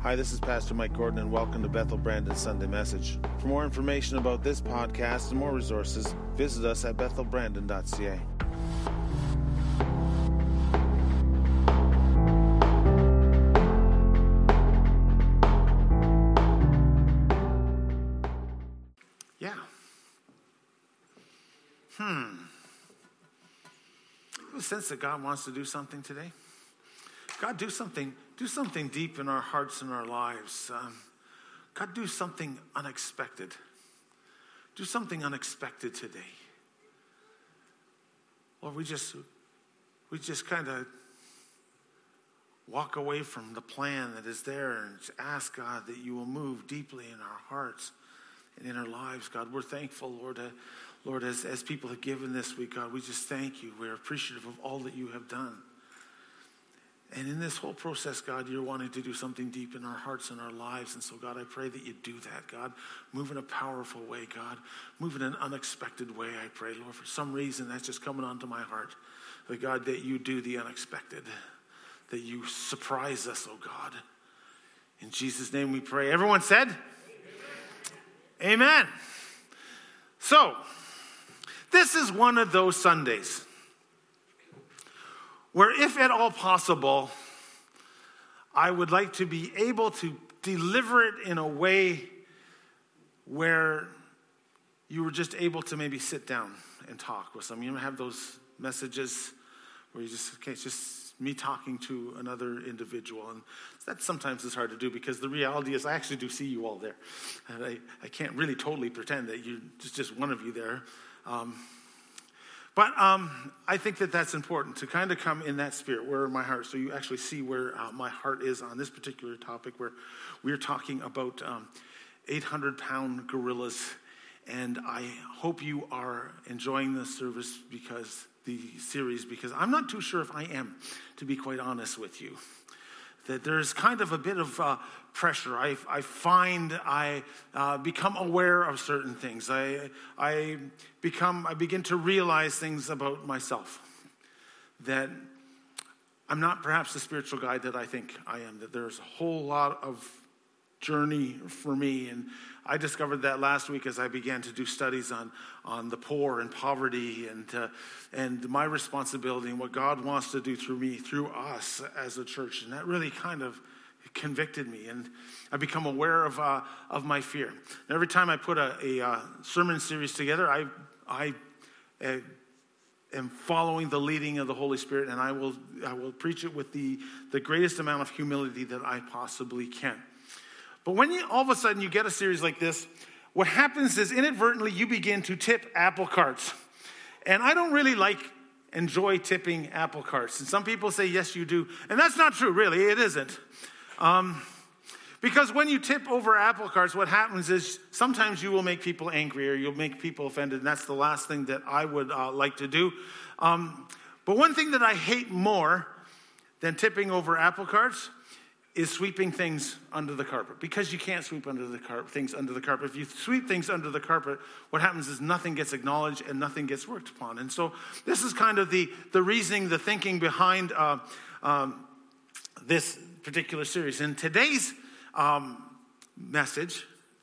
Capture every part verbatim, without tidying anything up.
Hi, this is Pastor Mike Gordon, and welcome to Bethel Brandon Sunday Message. For more information about this podcast and more resources, visit us at bethel brandon dot c a. Yeah. Hmm. You have a sense that God wants to do something today? God, do something, do something deep in our hearts and our lives. Um, God, do something unexpected. Do something unexpected today. Lord, we just, we just kind of walk away from the plan that is there and ask, God, that you will move deeply in our hearts and in our lives. God, we're thankful, Lord, uh, Lord, as, as people have given this week, God, we just thank you. We're appreciative of all that you have done. And in this whole process, God, you're wanting to do something deep in our hearts and our lives. And so, God, I pray that you do that, God. Move in a powerful way, God. Move in an unexpected way, I pray. Lord, for some reason, that's just coming onto my heart. That, God, that you do the unexpected. That you surprise us, oh God. In Jesus' name we pray. Everyone said? Amen. Amen. So, this is one of those Sundays where, if at all possible, I would like to be able to deliver it in a way where you were just able to maybe sit down and talk with some. You know, have those messages where you just, okay, it's just me talking to another individual. And that sometimes is hard to do because the reality is I actually do see you all there. And I, I can't really totally pretend that you just, just one of you there. Um, But um, I think that that's important to kind of come in that spirit, where my heart, so you actually see where uh, my heart is on this particular topic, where we're talking about um, eight hundred pound gorillas. And I hope you are enjoying this service because the series, because I'm not too sure if I am, to be quite honest with you. That there's kind of a bit of uh, pressure. I, I find I uh, become aware of certain things. I I become I begin to realize things about myself. That I'm not perhaps the spiritual guy that I think I am. That there's a whole lot of journey for me, and I discovered that last week as I began to do studies on on the poor and poverty and uh, and my responsibility and what God wants to do through me, through us as a church, and that really kind of convicted me, and I become aware of uh, of my fear. And every time I put a, a uh, sermon series together, I I uh, am following the leading of the Holy Spirit, and I will I will preach it with the the greatest amount of humility that I possibly can. But when you all of a sudden you get a series like this, what happens is inadvertently you begin to tip apple carts. And I don't really like, enjoy tipping apple carts. And some people say, yes, you do. And that's not true, really. It isn't. Um, because when you tip over apple carts, what happens is sometimes you will make people angry or you'll make people offended. And that's the last thing that I would uh, like to do. Um, but one thing that I hate more than tipping over apple carts is sweeping things under the carpet, because you can't sweep under the car- things under the carpet. If you sweep things under the carpet, what happens is nothing gets acknowledged and nothing gets worked upon. And so this is kind of the, the reasoning, the thinking behind uh, um, this particular series. And today's um, message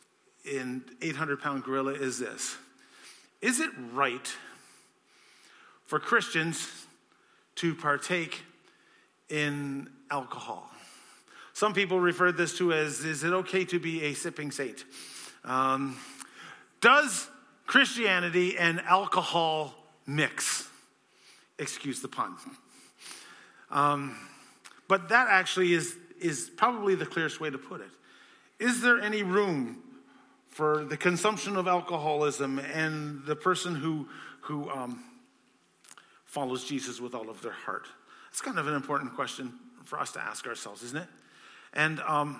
in eight hundred pound Gorilla is this. Is it right for Christians to partake in alcohol? Some people refer this to as, is it okay to be a sipping saint? Um, does Christianity and alcohol mix? Excuse the pun. Um, but that actually is, is probably the clearest way to put it. Is there any room for the consumption of alcoholism and the person who, who um, follows Jesus with all of their heart? It's kind of an important question for us to ask ourselves, isn't it? And um,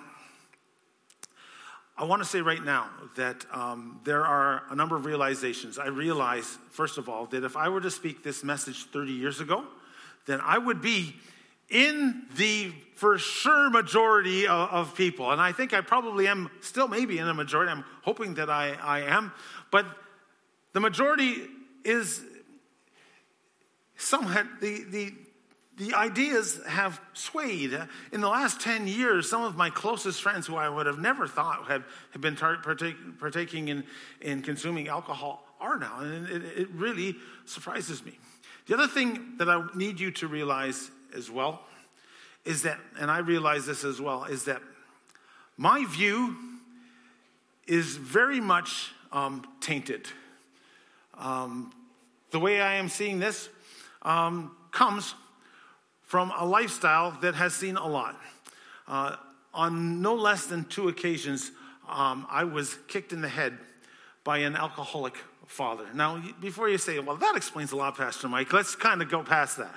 I want to say right now that um, there are a number of realizations. I realize, first of all, that if I were to speak this message thirty years ago, then I would be in the for sure majority of, of people. And I think I probably am still maybe in a majority. I'm hoping that I, I am. But the majority is somewhat, the, the the ideas have swayed. In the last ten years, some of my closest friends who I would have never thought had, had been tar- partake, partaking in, in consuming alcohol are now. And it, it really surprises me. The other thing that I need you to realize as well is that, and I realize this as well, is that my view is very much um, tainted. Um, the way I am seeing this um, comes from a lifestyle that has seen a lot. Uh, on no less than two occasions, um, I was kicked in the head by an alcoholic father. Now, before you say, well, that explains a lot, Pastor Mike, let's kind of go past that.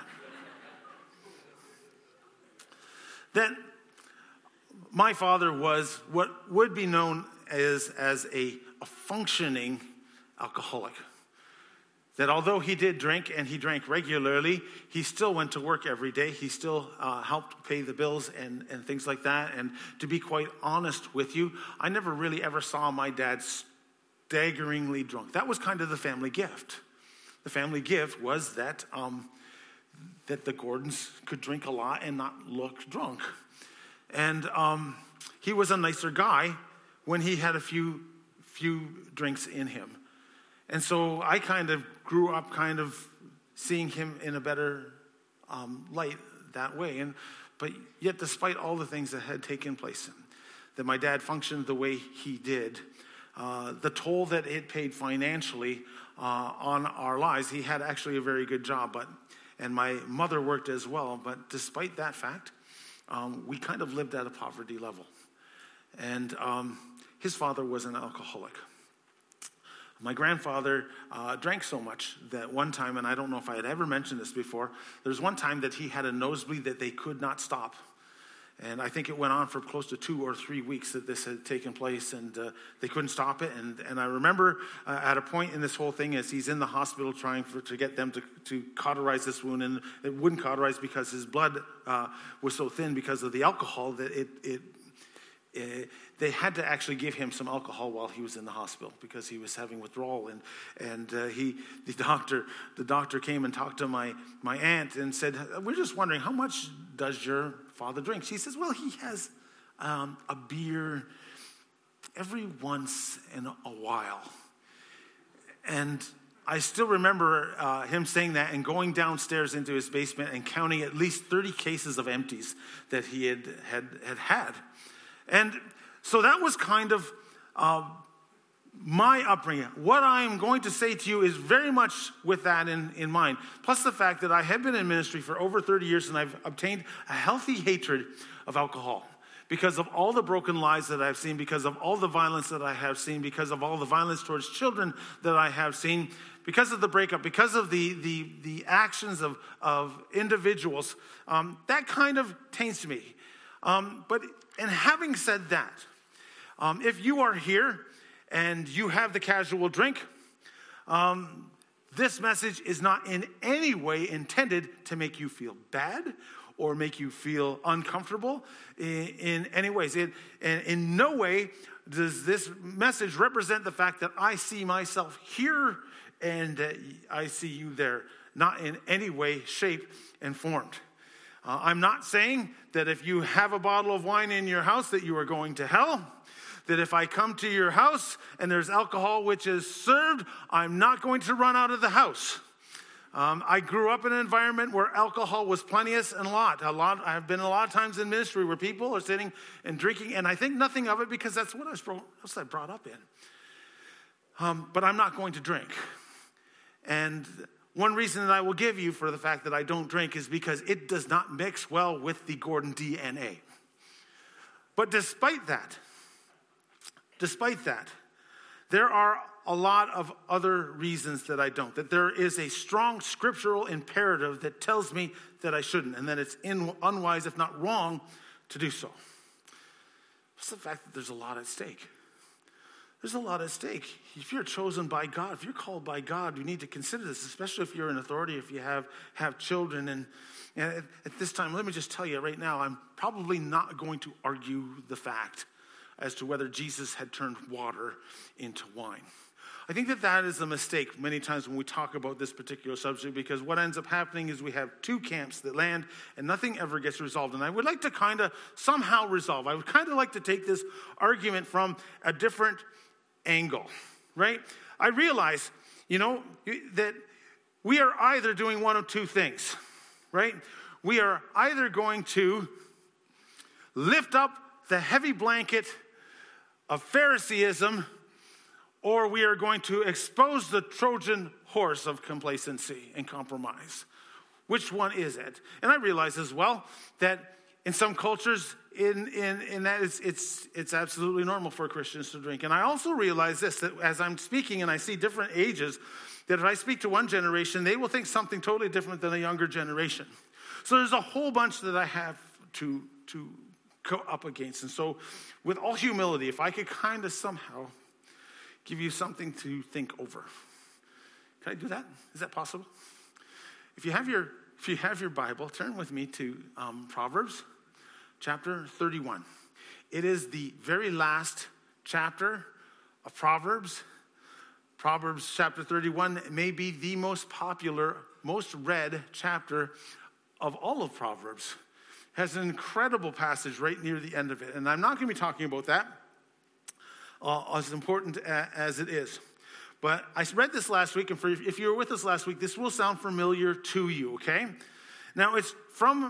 That my father was what would be known as, as a, a functioning alcoholic. That although he did drink and he drank regularly, he still went to work every day. He still uh, helped pay the bills and, and things like that. And to be quite honest with you, I never really ever saw my dad staggeringly drunk. That was kind of the family gift. The family gift was that um, that the Gordons could drink a lot and not look drunk. And um, he was a nicer guy when he had a few few drinks in him. And so I kind of grew up kind of seeing him in a better um, light that way. And but yet, despite all the things that had taken place, that my dad functioned the way he did, uh, the toll that it paid financially uh, on our lives, he had actually a very good job, but and my mother worked as well. But despite that fact, um, we kind of lived at a poverty level. And um, his father was an alcoholic. My grandfather uh, drank so much that one time, and I don't know if I had ever mentioned this before, there was one time that he had a nosebleed that they could not stop. And I think it went on for close to two or three weeks that this had taken place, and uh, they couldn't stop it. And, and I remember uh, at a point in this whole thing as he's in the hospital trying for, to get them to, to cauterize this wound, and it wouldn't cauterize because his blood uh, was so thin because of the alcohol that it, it Uh, they had to actually give him some alcohol while he was in the hospital because he was having withdrawal. And and uh, he the doctor the doctor came and talked to my my aunt and said, "We're just wondering, how much does your father drink?" She says, "Well, he has um, a beer every once in a while." And I still remember uh, him saying that and going downstairs into his basement and counting at least thirty cases of empties that he had had had had. And so that was kind of uh, my upbringing. What I'm going to say to you is very much with that in, in mind. Plus the fact that I have been in ministry for over thirty years and I've obtained a healthy hatred of alcohol because of all the broken lives that I've seen, because of all the violence that I have seen, because of all the violence towards children that I have seen, because of the breakup, because of the the, the actions of, of individuals. Um, that kind of taints me. Um, but and having said that, um, if you are here and you have the casual drink, um, this message is not in any way intended to make you feel bad or make you feel uncomfortable in, in any ways. It, and in no way does this message represent the fact that I see myself here and uh, I see you there. Not in any way, shape, and formed. Uh, I'm not saying that if you have a bottle of wine in your house that you are going to hell. That if I come to your house and there's alcohol which is served, I'm not going to run out of the house. Um, I grew up in an environment where alcohol was plenteous and a lot. A lot. I've been a lot of times in ministry where people are sitting and drinking, and I think nothing of it because that's what I was brought, that's what I brought up in. Um, but I'm not going to drink. And one reason that I will give you for the fact that I don't drink is because it does not mix well with the Gordon D N A. But despite that, despite that, there are a lot of other reasons that I don't. That there is a strong scriptural imperative that tells me that I shouldn't, and that it's in, unwise, if not wrong, to do so. It's the fact that there's a lot at stake. There's a lot at stake. If you're chosen by God, if you're called by God, you need to consider this, especially if you're in authority, if you have, have children. And, and at, at this time, let me just tell you right now, I'm probably not going to argue the fact as to whether Jesus had turned water into wine. I think that that is a mistake many times when we talk about this particular subject, because what ends up happening is we have two camps that land and nothing ever gets resolved. And I would like to kind of somehow resolve. I would kind of like to take this argument from a different angle, right? I realize, you know, that we are either doing one of two things, right? We are either going to lift up the heavy blanket of Phariseeism, or we are going to expose the Trojan horse of complacency and compromise. Which one is it? And I realize as well that in some cultures, in, in, in that it's, it's, it's absolutely normal for Christians to drink. And I also realize this, that as I'm speaking and I see different ages, that if I speak to one generation, they will think something totally different than a younger generation. So there's a whole bunch that I have to, to go up against. And so with all humility, if I could kind of somehow give you something to think over. Can I do that? Is that possible? If you have your if you have your Bible, turn with me to um, Proverbs chapter thirty-one. It is the very last chapter of Proverbs. Proverbs chapter thirty-one may be the most popular, most read chapter of all of Proverbs. It has an incredible passage right near the end of it. And I'm not going to be talking about that. Uh, as important as it is. But I read this last week, and for, if you were with us last week, this will sound familiar to you, okay? Now, it's from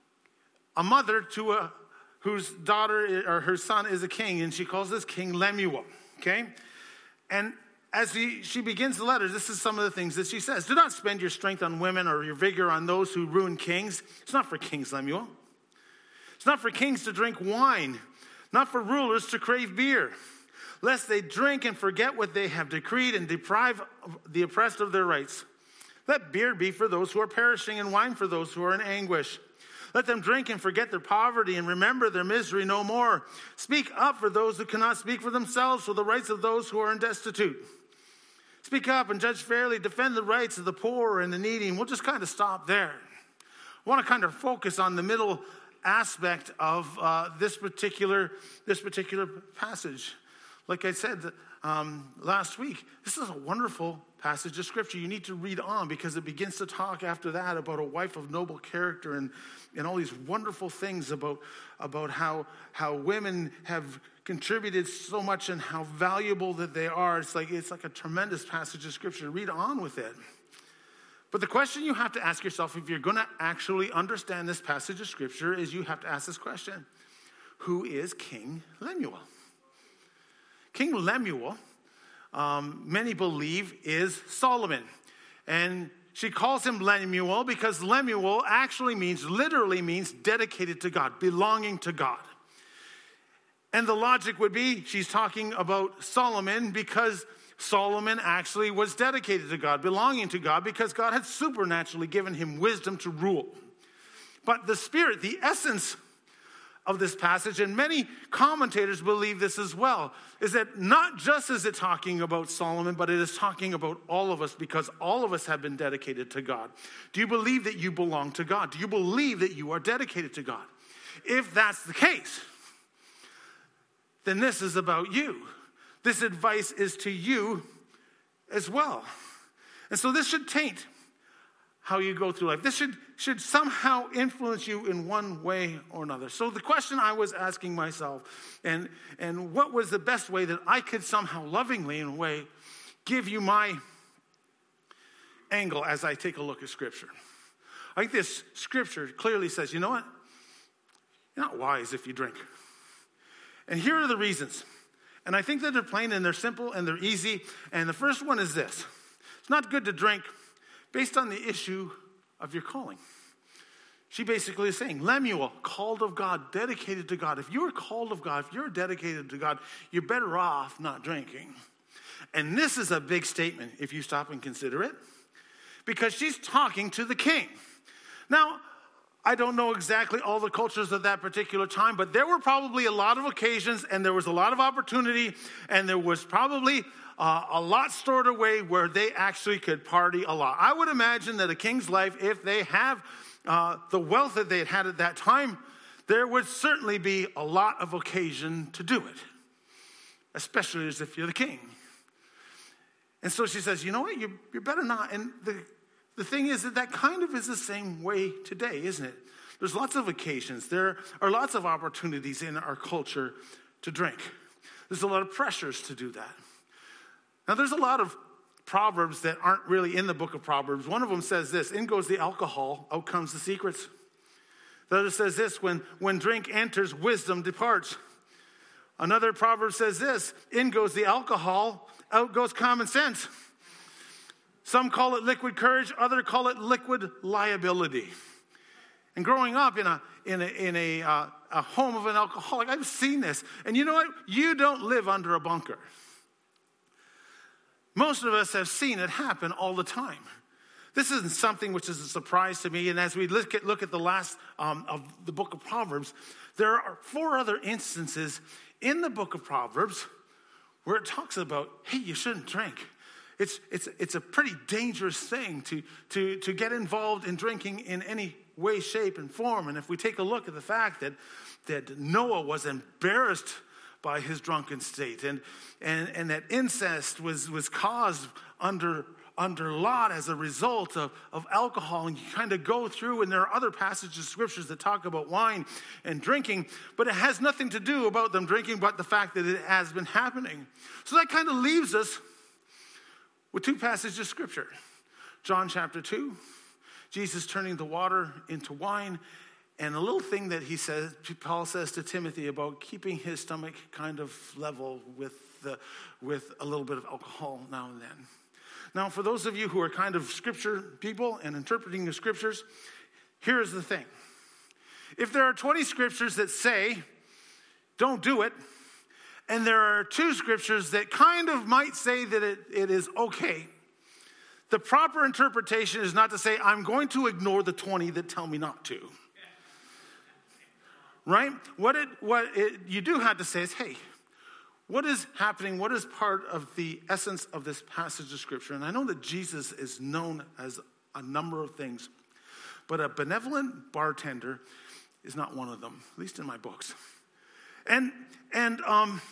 a mother to a whose daughter or her son is a king, and she calls this King Lemuel, okay? And as she, she begins the letter, this is some of the things that she says. Do not spend your strength on women or your vigor on those who ruin kings. It's not for kings, Lemuel. It's not for kings to drink wine, not for rulers to crave beer, lest they drink and forget what they have decreed and deprive the oppressed of their rights. Let beer be for those who are perishing and wine for those who are in anguish. Let them drink and forget their poverty and remember their misery no more. Speak up for those who cannot speak for themselves, for the rights of those who are destitute. Speak up and judge fairly. Defend the rights of the poor and the needy. And we'll just kind of stop there. I want to kind of focus on the middle aspect of uh, this particular this particular passage. Like I said um, last week, this is a wonderful passage of Scripture. You need to read on because it begins to talk after that about a wife of noble character and, and all these wonderful things about, about how, how women have contributed so much and how valuable that they are. It's like, it's like a tremendous passage of Scripture. Read on with it. But the question you have to ask yourself if you're going to actually understand this passage of Scripture is you have to ask this question. Who is King Lemuel? King Lemuel, um, many believe, is Solomon. And she calls him Lemuel because Lemuel actually means, literally means dedicated to God, belonging to God. And the logic would be she's talking about Solomon because Solomon actually was dedicated to God, belonging to God, because God had supernaturally given him wisdom to rule. But the spirit, the essence of this passage, and many commentators believe this as well, is that not just is it talking about Solomon, but it is talking about all of us, because all of us have been dedicated to God. Do you believe that you belong to God? Do you believe that you are dedicated to God? If that's the case, then this is about you. This advice is to you as well. And so this should taint how you go through life. This should, should somehow influence you in one way or another. So the question I was asking myself, and, and what was the best way that I could somehow lovingly, in a way, give you my angle as I take a look at Scripture. I think this Scripture clearly says, you know what? You're not wise if you drink. And here are the reasons. And I think that they're plain and they're simple and they're easy. And the first one is this. It's not good to drink based on the issue of your calling. She basically is saying, Lemuel, called of God, dedicated to God. If you're called of God, if you're dedicated to God, you're better off not drinking. And this is a big statement if you stop and consider it, because she's talking to the king. Now, I don't know exactly all the cultures of that particular time, but there were probably a lot of occasions and there was a lot of opportunity and there was probably uh, a lot stored away where they actually could party a lot. I would imagine that a king's life, if they have uh, the wealth that they had had at that time, there would certainly be a lot of occasion to do it, especially as if you're the king. And so she says, you know what, you, you better not. And the, the thing is that that kind of is the same way today, isn't it? There's lots of occasions. There are lots of opportunities in our culture to drink. There's a lot of pressures to do that. Now, there's a lot of proverbs that aren't really in the book of Proverbs. One of them says this: in goes the alcohol, out comes the secrets. The other says this: when, when drink enters, wisdom departs. Another proverb says this: in goes the alcohol, out goes common sense. Some call it liquid courage, others call it liquid liability. And growing up in a in a in a, uh, a home of an alcoholic, I've seen this. And you know what? You don't live under a bunker. Most of us have seen it happen all the time. This isn't something which is a surprise to me. And as we look at look at the last um, of the book of Proverbs, there are four other instances in the book of Proverbs where it talks about, hey, you shouldn't drink. It's it's it's a pretty dangerous thing to to to get involved in drinking in any way, shape, and form. And if we take a look at the fact that that Noah was embarrassed by his drunken state, and and and that incest was was caused under under Lot as a result of, of alcohol, and you kind of go through, and there are other passages of scriptures that talk about wine and drinking, but it has nothing to do about them drinking but the fact that it has been happening. So that kind of leaves us with two passages of scripture. John chapter two, Jesus turning the water into wine, and a little thing that he says, Paul says to Timothy about keeping his stomach kind of level with the, with a little bit of alcohol now and then. Now, for those of you who are kind of scripture people and interpreting the scriptures, here's the thing. If there are twenty scriptures that say, don't do it, and there are two scriptures that kind of might say that it, it is okay, the proper interpretation is not to say, I'm going to ignore the twenty that tell me not to. Right? What it what it, you do have to say is, hey, what is happening? What is part of the essence of this passage of scripture? And I know that Jesus is known as a number of things, but a benevolent bartender is not one of them, at least in my books. And and um,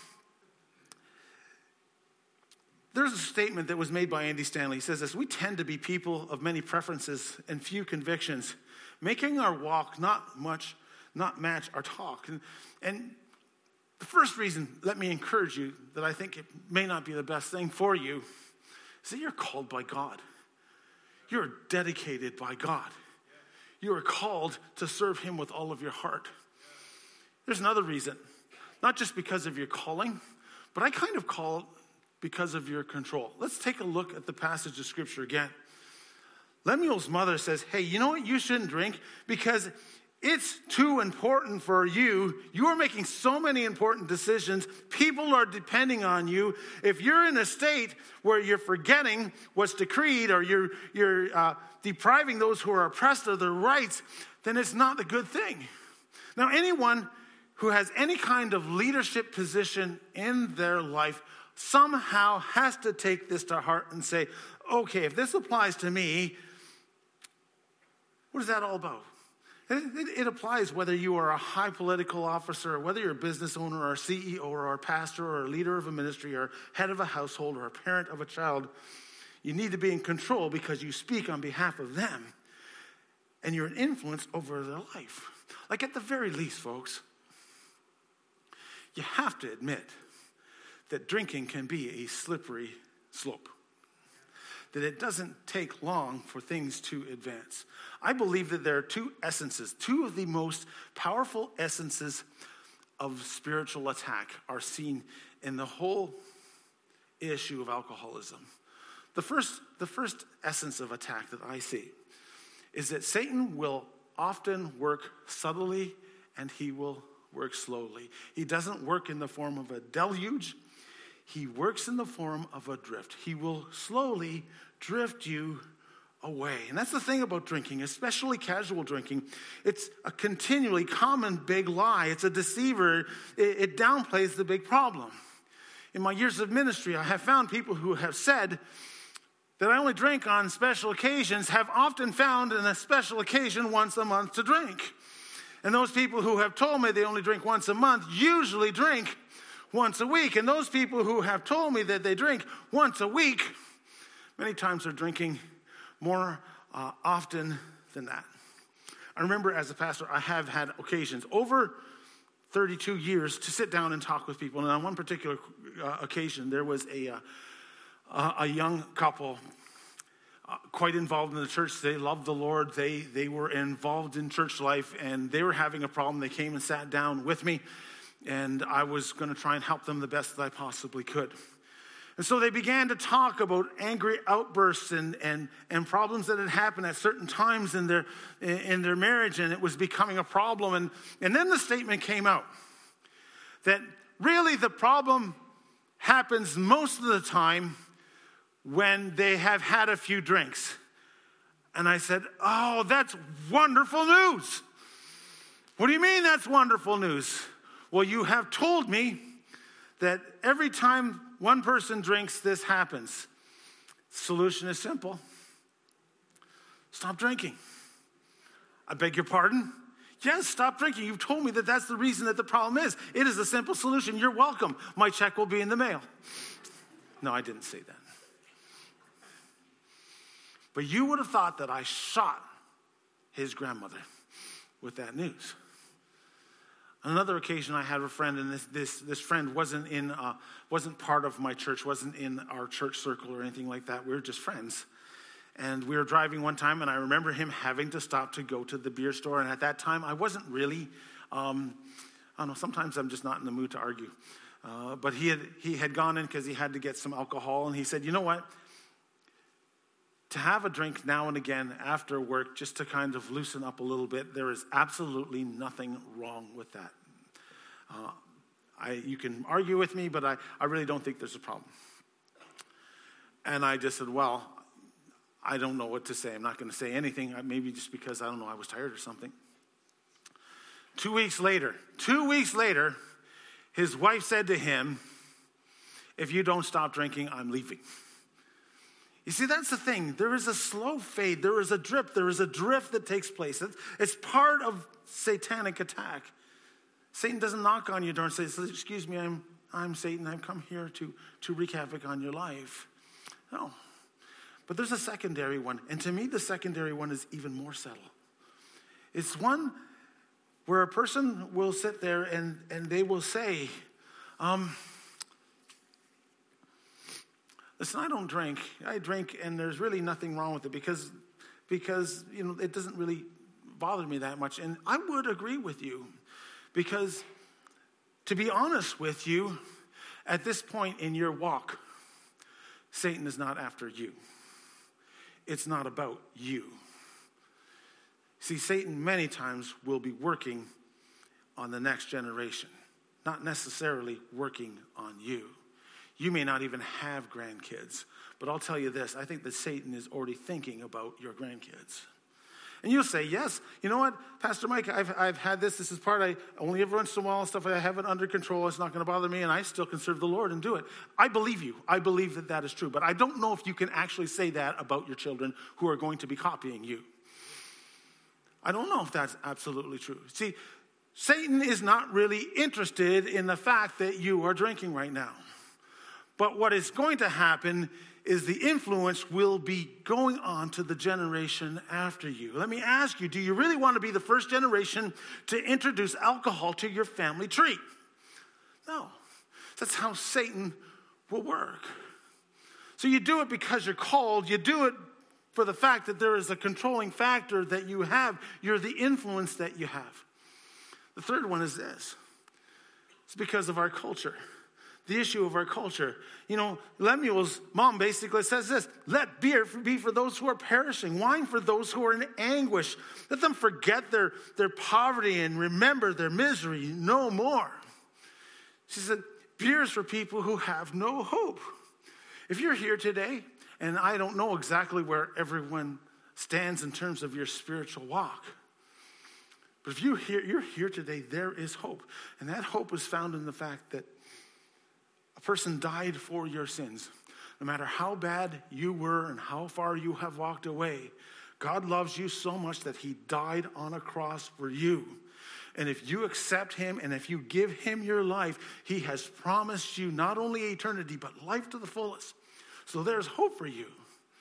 there's a statement that was made by Andy Stanley. He says this: we tend to be people of many preferences and few convictions, making our walk not much, not match our talk. And, and the first reason, let me encourage you, that I think it may not be the best thing for you, is that you're called by God. You're dedicated by God. You are called to serve him with all of your heart. There's another reason, not just because of your calling, but I kind of call it because of your control. Let's take a look at the passage of scripture again. Lemuel's mother says, hey, you know what? You shouldn't drink because it's too important for you. You are making so many important decisions. People are depending on you. If you're in a state where you're forgetting what's decreed, or you're, you're uh, depriving those who are oppressed of their rights, then it's not a good thing. Now, anyone who has any kind of leadership position in their life somehow has to take this to heart and say, okay, if this applies to me, what is that all about? It, it applies whether you are a high political officer, or whether you're a business owner, or a C E O, or a pastor, or a leader of a ministry, or head of a household, or a parent of a child. You need to be in control because you speak on behalf of them, and you're an influence over their life. Like, at the very least, folks, you have to admit that drinking can be a slippery slope, that it doesn't take long for things to advance. I believe that there are two essences, two of the most powerful essences of spiritual attack are seen in the whole issue of alcoholism. The first, the first essence of attack that I see is that Satan will often work subtly and he will work slowly. He doesn't work in the form of a deluge. He works in the form of a drift. He will slowly drift you away. And that's the thing about drinking, especially casual drinking. It's a continually common big lie. It's a deceiver. It, it downplays the big problem. In my years of ministry, I have found people who have said that I only drink on special occasions have often found in a special occasion once a month to drink. And those people who have told me they only drink once a month usually drink once a week. And those people who have told me that they drink once a week Many times they're drinking more uh, often than that. I remember as a pastor, I have had occasions over thirty-two years to sit down and talk with people. And on one particular uh, occasion, there was a, uh, a young couple uh, quite involved in the church. They loved the Lord. They, they were involved in church life, and they were having a problem. They came and sat down with me, and I was going to try and help them the best that I possibly could. And so they began to talk about angry outbursts and, and, and problems that had happened at certain times in their, in their marriage, and it was becoming a problem. And, and then the statement came out that really the problem happens most of the time when they have had a few drinks. And I said, oh, that's wonderful news. What do you mean that's wonderful news? Well, you have told me that every time one person drinks, this happens. Solution is simple. Stop drinking. I beg your pardon? Yes, stop drinking. You've told me that that's the reason that the problem is. It is a simple solution. You're welcome. My check will be in the mail. No, I didn't say that. But you would have thought that I shot his grandmother with that news. On another occasion, I had a friend, and this this, this friend wasn't in uh, wasn't part of my church, wasn't in our church circle or anything like that. We were just friends. And we were driving one time, and I remember him having to stop to go to the beer store. And at that time, I wasn't really, um, I don't know, sometimes I'm just not in the mood to argue. Uh, but he had, he had gone in because he had to get some alcohol, and he said, you know what? To have a drink now and again after work just to kind of loosen up a little bit, there is absolutely nothing wrong with that. Uh, I, you can argue with me, but I, I really don't think there's a problem. And I just said, well, I don't know what to say. I'm not going to say anything, maybe just because, I don't know, I was tired or something. Two weeks later, two weeks later, his wife said to him, if you don't stop drinking, I'm leaving. You see, that's the thing. There is a slow fade. There is a drip. There is a drift that takes place. It's part of satanic attack. Satan doesn't knock on your door and say, excuse me, I'm I'm Satan. I've come here to, to wreak havoc on your life. No. But there's a secondary one. And to me, the secondary one is even more subtle. It's one where a person will sit there and, and they will say, um, listen, I don't drink. I drink, and there's really nothing wrong with it because, because you know, it doesn't really bother me that much. And I would agree with you because, to be honest with you, at this point in your walk, Satan is not after you. It's not about you. See, Satan many times will be working on the next generation, not necessarily working on you. You may not even have grandkids, but I'll tell you this, I think that Satan is already thinking about your grandkids. And you'll say, yes, you know what, Pastor Mike, I've I've had this, this is part, I only every once in a while stuff I have it under control, it's not going to bother me, and I still can serve the Lord and do it. I believe you. I believe that that is true, but I don't know if you can actually say that about your children who are going to be copying you. I don't know if that's absolutely true. See, Satan is not really interested in the fact that you are drinking right now. But what is going to happen is the influence will be going on to the generation after you. Let me ask you, do you really want to be the first generation to introduce alcohol to your family tree? No. That's how Satan will work. So you do it because you're called. You do it for the fact that there is a controlling factor that you have. You're the influence that you have. The third one is this. It's because of our culture. The issue of our culture. You know, Lemuel's mom basically says this, let beer be for those who are perishing, wine for those who are in anguish. Let them forget their, their poverty and remember their misery no more. She said, beer is for people who have no hope. If you're here today, and I don't know exactly where everyone stands in terms of your spiritual walk, but if you're here, you're here today, there is hope. And that hope is found in the fact that a person died for your sins. No matter how bad you were and how far you have walked away, God loves you so much that he died on a cross for you. And if you accept him and if you give him your life, he has promised you not only eternity, but life to the fullest. So there's hope for you.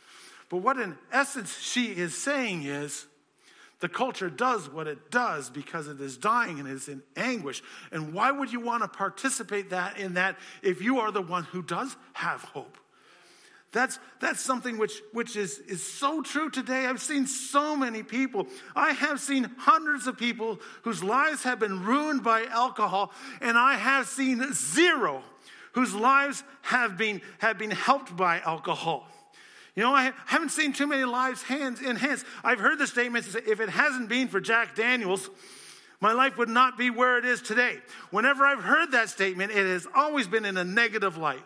But what in essence she is saying is, the culture does what it does because it is dying and is in anguish. And why would you want to participate that in that if you are the one who does have hope? That's that's something which, which is, is so true today. I've seen so many people. I have seen hundreds of people whose lives have been ruined by alcohol, and I have seen zero whose lives have been, have been helped by alcohol. You know, I haven't seen too many lives hands in hands. I've heard the statement, if it hasn't been for Jack Daniels, my life would not be where it is today. Whenever I've heard that statement, it has always been in a negative light.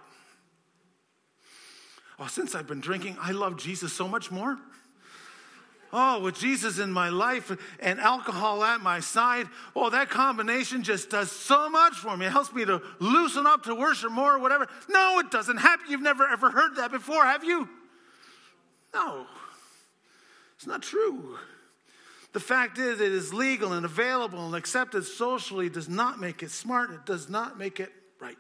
Oh, since I've been drinking, I love Jesus so much more. Oh, with Jesus in my life and alcohol at my side, oh, that combination just does so much for me. It helps me to loosen up to worship more or whatever. No, it doesn't happen. You've never ever heard that before, have you? No, it's not true. The fact is, it is legal and available and accepted socially does not make it smart. It does not make it right.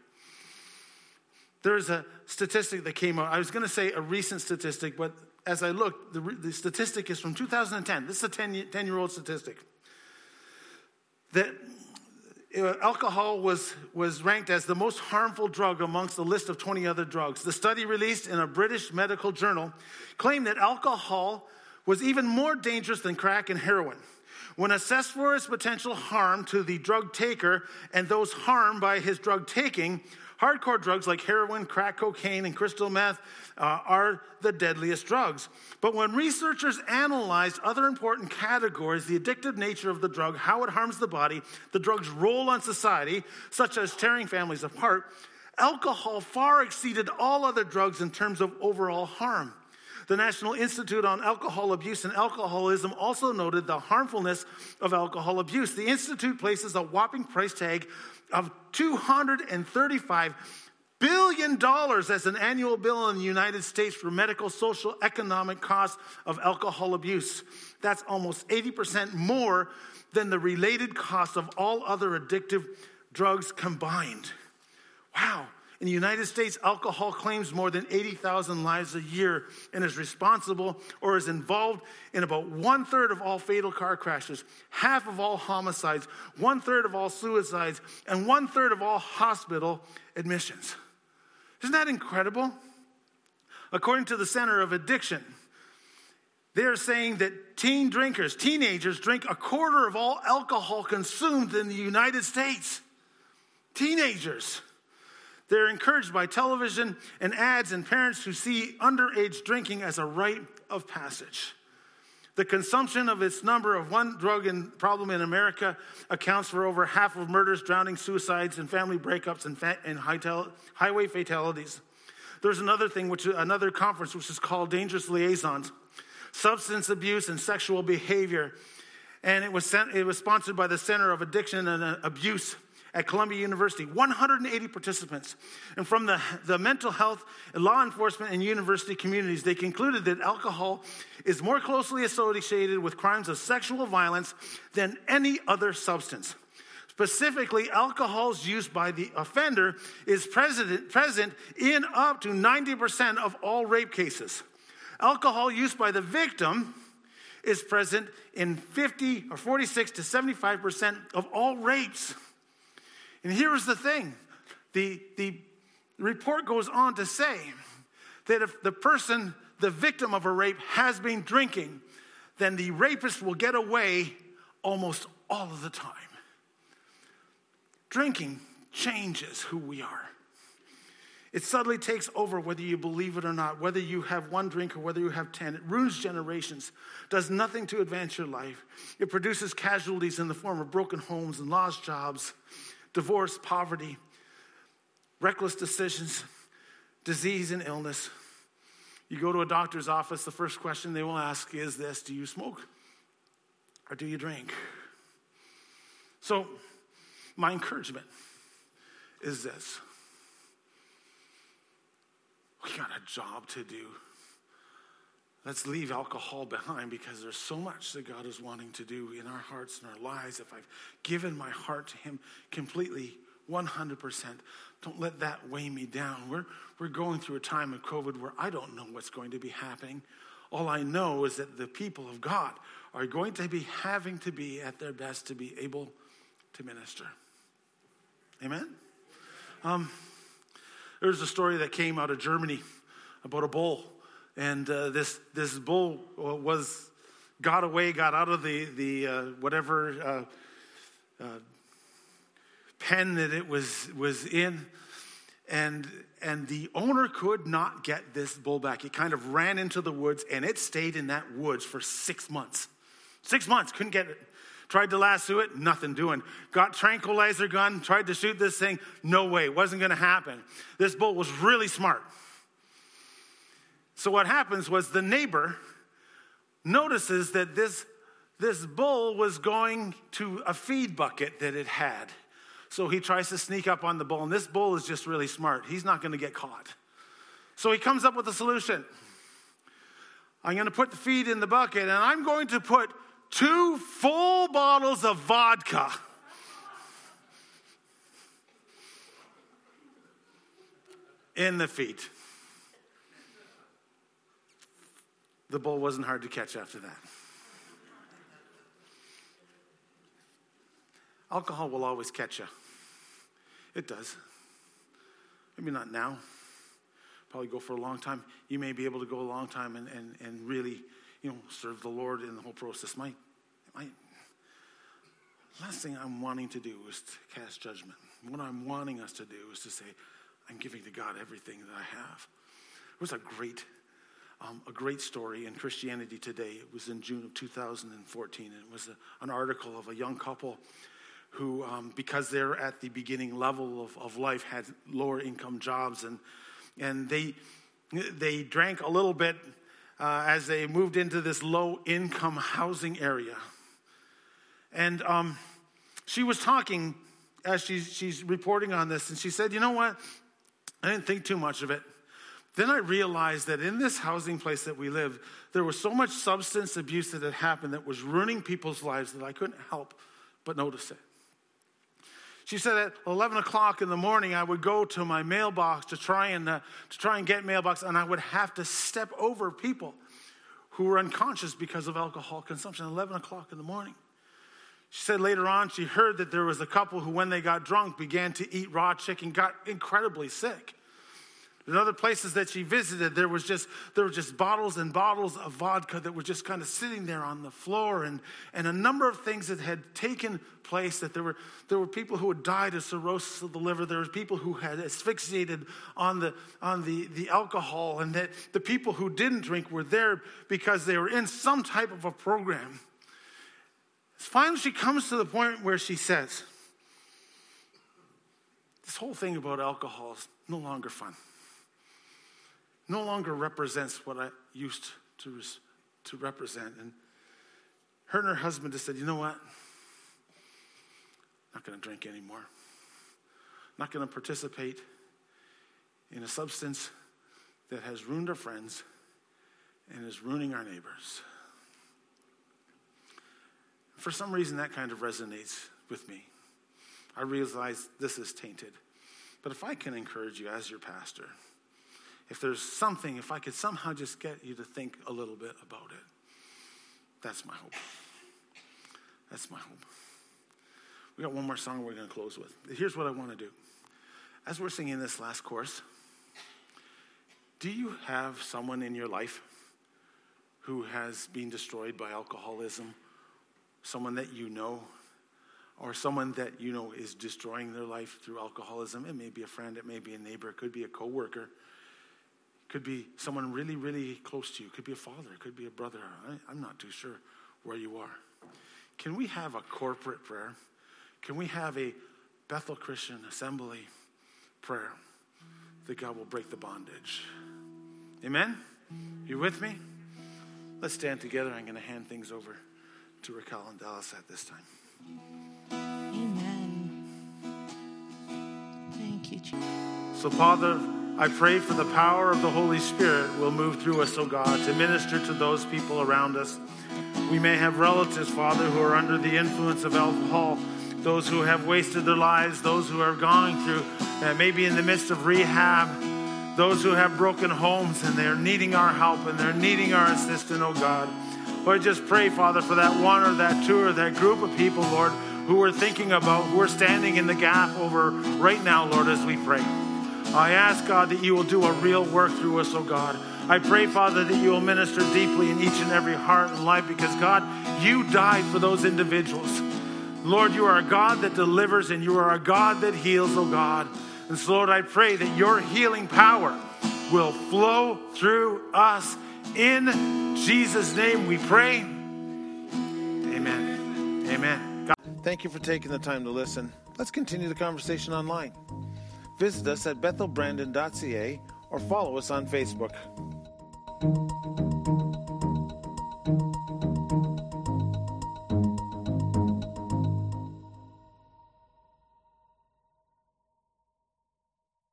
There's a statistic that came out. I was going to say a recent statistic, but as I looked, the, the statistic is from two thousand ten. This is a ten-year-old statistic. That alcohol was, was ranked as the most harmful drug amongst a list of twenty other drugs. The study released in a British medical journal claimed that alcohol was even more dangerous than crack and heroin. When assessed for its potential harm to the drug taker and those harmed by his drug taking, hardcore drugs like heroin, crack cocaine, and crystal meth uh, are the deadliest drugs. But when researchers analyzed other important categories, the addictive nature of the drug, how it harms the body, the drug's role on society, such as tearing families apart, alcohol far exceeded all other drugs in terms of overall harm. The National Institute on Alcohol Abuse and Alcoholism also noted the harmfulness of alcohol abuse. The Institute places a whopping price tag of two hundred thirty-five billion dollars as an annual bill in the United States for medical, social, economic costs of alcohol abuse. That's almost eighty percent more than the related cost of all other addictive drugs combined. Wow. In the United States, alcohol claims more than eighty thousand lives a year and is responsible or is involved in about one-third of all fatal car crashes, half of all homicides, one-third of all suicides, and one-third of all hospital admissions. Isn't that incredible? According to the Center of Addiction, they're saying that teen drinkers, teenagers, drink a quarter of all alcohol consumed in the United States. Teenagers. They're encouraged by television and ads and parents who see underage drinking as a rite of passage. The consumption of its number of one drug and problem in America accounts for over half of murders, drowning, suicides, and family breakups and, fa- and highway fatalities. There's another thing, which another conference, which is called Dangerous Liaisons, Substance Abuse and Sexual Behavior. And it was, sent, it was sponsored by the Center of Addiction and Abuse at Columbia University, one hundred eighty participants. And from the, the mental health, law enforcement, and university communities, they concluded that alcohol is more closely associated with crimes of sexual violence than any other substance. Specifically, alcohol's use by the offender is present, present in up to ninety percent of all rape cases. Alcohol use by the victim is present in fifty or forty-six to seventy-five percent of all rapes. And here's the thing. The, the report goes on to say that if the person, the victim of a rape, has been drinking, then the rapist will get away almost all of the time. Drinking changes who we are. It subtly takes over whether you believe it or not, whether you have one drink or whether you have ten. It ruins generations, does nothing to advance your life. It produces casualties in the form of broken homes and lost jobs, divorce, poverty, reckless decisions, disease, and illness. You go to a doctor's office, the first question they will ask is this: do you smoke or do you drink? So my encouragement is this. We got a job to do. Let's leave alcohol behind, because there's so much that God is wanting to do in our hearts and our lives. If I've given my heart to him completely, one hundred percent, don't let that weigh me down. We're, we're going through a time of COVID where I don't know what's going to be happening. All I know is that the people of God are going to be having to be at their best to be able to minister. Amen? Um, there's a story that came out of Germany about a bull. And uh, this this bull was got away, got out of the, the uh, whatever uh, uh, pen that it was was in. And and the owner could not get this bull back. It kind of ran into the woods, and it stayed in that woods for six months. Six months, couldn't get it. Tried to lasso it, nothing doing. Got tranquilizer gun, tried to shoot this thing, no way, wasn't going to happen. This bull was really smart. So what happens was the neighbor notices that this, this bull was going to a feed bucket that it had. So he tries to sneak up on the bull, and this bull is just really smart. He's not going to get caught. So he comes up with a solution. I'm going to put the feed in the bucket, and I'm going to put two full bottles of vodka in the feed. The bull wasn't hard to catch after that. Alcohol will always catch you. It does. Maybe not now. Probably go for a long time. You may be able to go a long time and, and, and really, you know, serve the Lord in the whole process. My, my last thing I'm wanting to do is to cast judgment. What I'm wanting us to do is to say, I'm giving to God everything that I have. It was a great, um, a great story in Christianity Today. It was in June of two thousand fourteen. And it was a, an article of a young couple who, um, because they're at the beginning level of, of life, had lower income jobs, and and they they drank a little bit uh, as they moved into this low income housing area. And um, she was talking as she's she's reporting on this, and she said, "You know what? I didn't think too much of it. Then I realized that in this housing place that we live, there was so much substance abuse that had happened that was ruining people's lives that I couldn't help but notice it." She said at eleven o'clock in the morning, I would go to my mailbox to try and uh, to try and get mailbox, and I would have to step over people who were unconscious because of alcohol consumption at eleven o'clock in the morning. She said later on she heard that there was a couple who, when they got drunk, began to eat raw chicken, got incredibly sick. In other places that she visited, there was just there were just bottles and bottles of vodka that were just kind of sitting there on the floor, and, and a number of things that had taken place. That there were there were people who had died of cirrhosis of the liver. There were people who had asphyxiated on the on the, the alcohol, and that the people who didn't drink were there because they were in some type of a program. Finally, she comes to the point where she says, "This whole thing about alcohol is no longer fun. No longer represents what I used to, to represent." And her and her husband just said, "You know what? I'm not going to drink anymore. I'm not going to participate in a substance that has ruined our friends and is ruining our neighbors." For some reason, that kind of resonates with me. I realize this is tainted. But if I can encourage you as your pastor, if there's something, if I could somehow just get you to think a little bit about it, that's my hope. That's my hope. We got one more song we're going to close with. Here's what I want to do. As we're singing this last chorus, do you have someone in your life who has been destroyed by alcoholism? Someone that you know, or someone that you know is destroying their life through alcoholism? It may be a friend, it may be a neighbor, it could be a coworker. Could be someone really, really close to you. Could be a father. Could be a brother. I, I'm not too sure where you are. Can we have a corporate prayer? Can we have a Bethel Christian Assembly prayer that God will break the bondage? Amen? You with me? Let's stand together. I'm going to hand things over to Raquel and Dallas at this time. Amen. Thank you, Jesus. So, Father, I pray for the power of the Holy Spirit will move through us, oh God, to minister to those people around us. We may have relatives, Father, who are under the influence of alcohol, those who have wasted their lives, those who are going through that maybe in the midst of rehab, those who have broken homes and they're needing our help and they're needing our assistance, oh God. Lord, just pray, Father, for that one or that two or that group of people, Lord, who we're thinking about, who are standing in the gap over right now, Lord, as we pray. I ask, God, that you will do a real work through us, oh God. I pray, Father, that you will minister deeply in each and every heart and life because, God, you died for those individuals. Lord, you are a God that delivers and you are a God that heals, oh God. And so, Lord, I pray that your healing power will flow through us. In Jesus' name we pray. Amen. Amen. God, thank you for taking the time to listen. Let's continue the conversation online. Visit us at bethel brandon dot c a or follow us on Facebook.